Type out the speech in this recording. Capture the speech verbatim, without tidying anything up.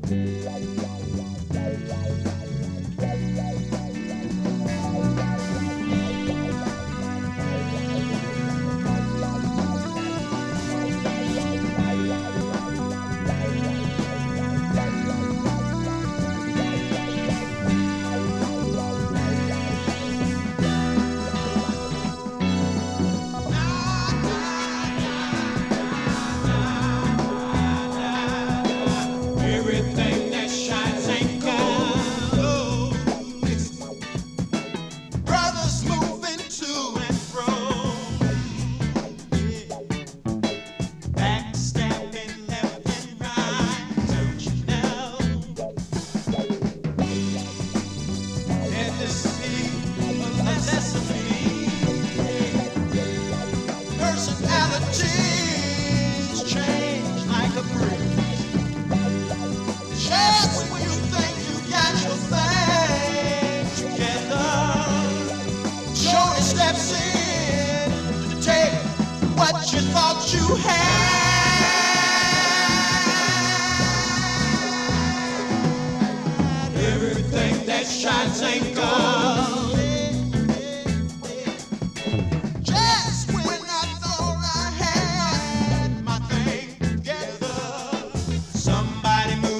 Everything that shines ain't gold. Brothers moving to and fro, backstabbing left and right. Don't you know? And this is a lesson for me. Personalities change like a breeze. Just when you think you got your thing together, Shorty steps in to take what you thought you had. Everything that shines ain't gold. Just when I thought I had my thing together, somebody moved.